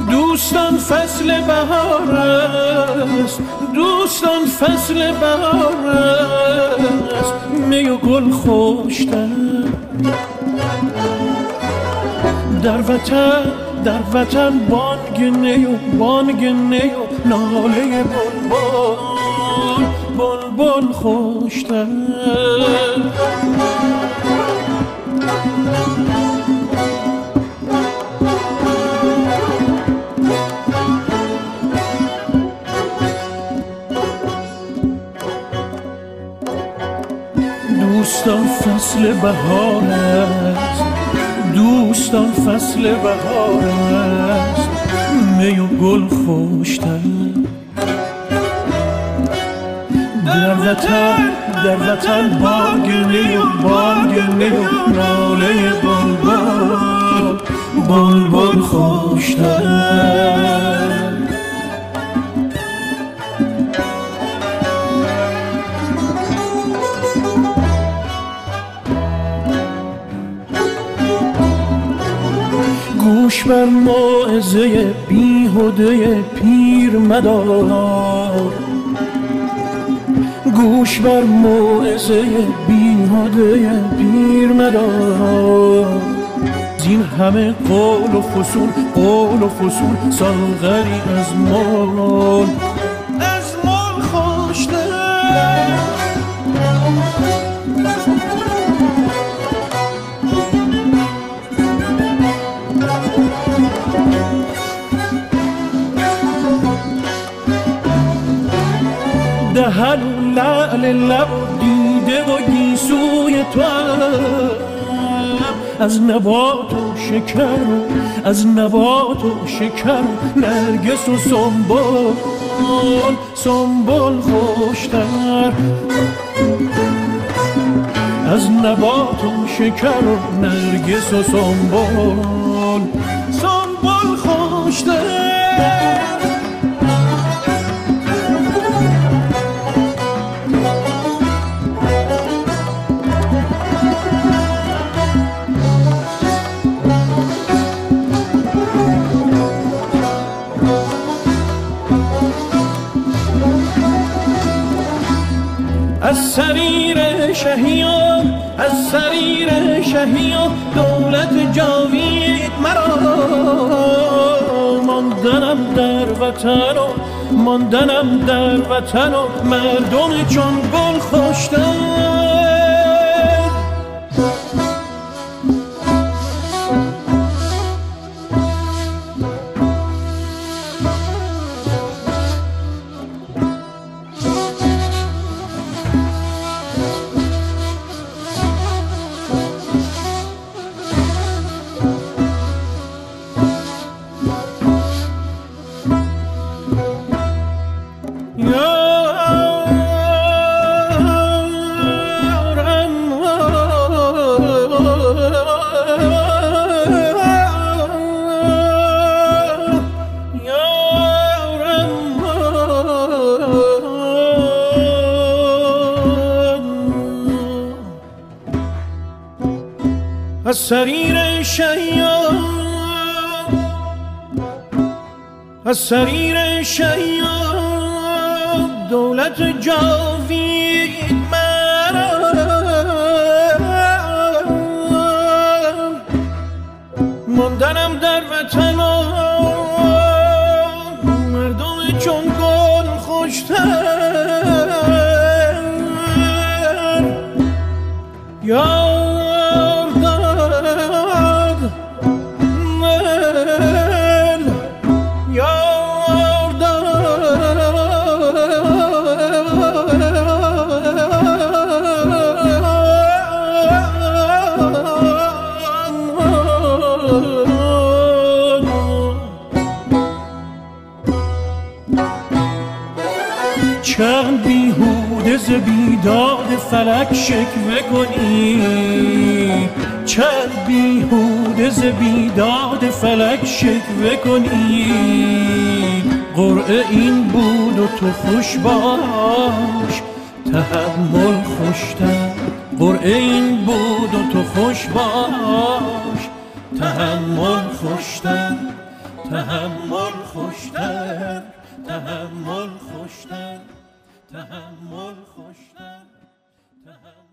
دوستان فصل بهار است، دوستان فصل بهار است، می و گل خوشتر در وطن بانگ نی و ناله بلبل خوشتر. دوستان فصل بهار است، دوستان فصل بهار است، می و گل خوشتر در وطن بانگ نی و ناله بلبل خوشتر. گوش بر موعظه بیهوده پیر مدار، گوش بر موعظه بیهوده پیر مدار. زین همه قول و فسون ساغری از مال خوشتر. دهن و لعل لب و دیده و گیسوی تو از نبات و شکر نرگس و سنبل خوشتر. از نبات و شکر و نرگس و سنبل خوشتر. از سریر شهیان دولت جاوید مرا. ماندنم در وطن و مردم چون گل خوشتر. از سریر شیاد دولت جاوید مرا. ماندنم در وطن و مردم چون گل خوشتر. چند بیهوده ز بیداد فلک شکوه کنی، چند بیهوده ز بیداد فلک شکوه کنی. قرعه این بود و تو خوش باش تحمل خوشتر. قرعه این بود و تو خوش باش تحمل خوشتر. تحمل خوشتر، تحمل خوشتر، تحمل خوشتر، تحمل